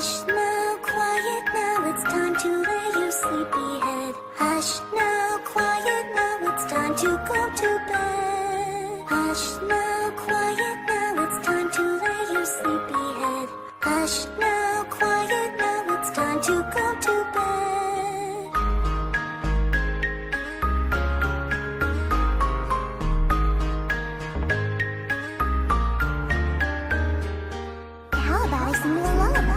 Hush now, quiet now, it's time to lay your sleepy head. Hush now, quiet now, it's time to go to bed. Hush now, quiet now, it's time to lay your sleepy head. Hush now, quiet now, it's time to go to bed. How about I sing you a lullaby?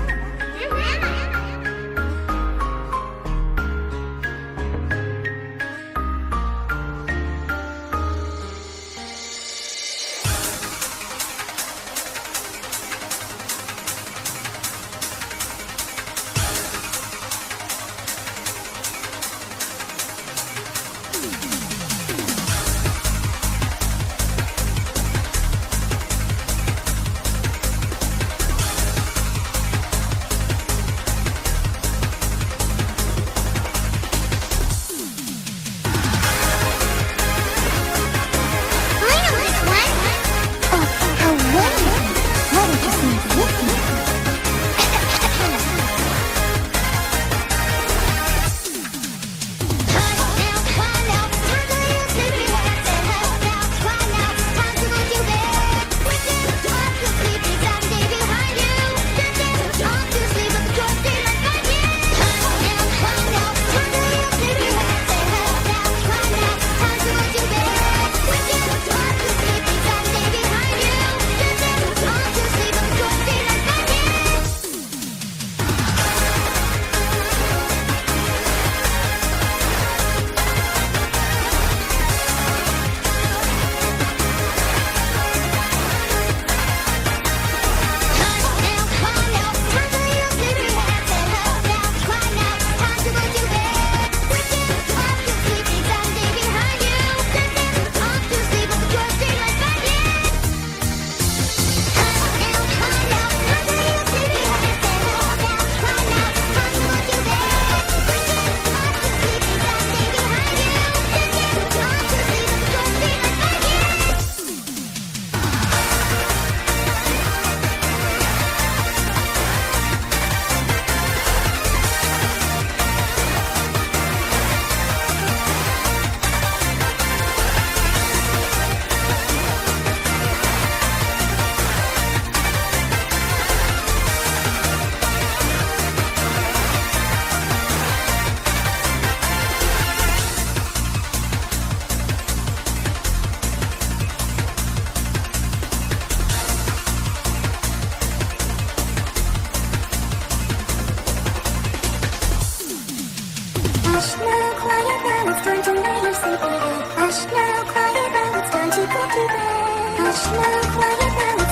Hush now, quiet now, it's time to lay your sleepy head. Hush now, quiet now, it's time to go to bed. Hush now, quiet now.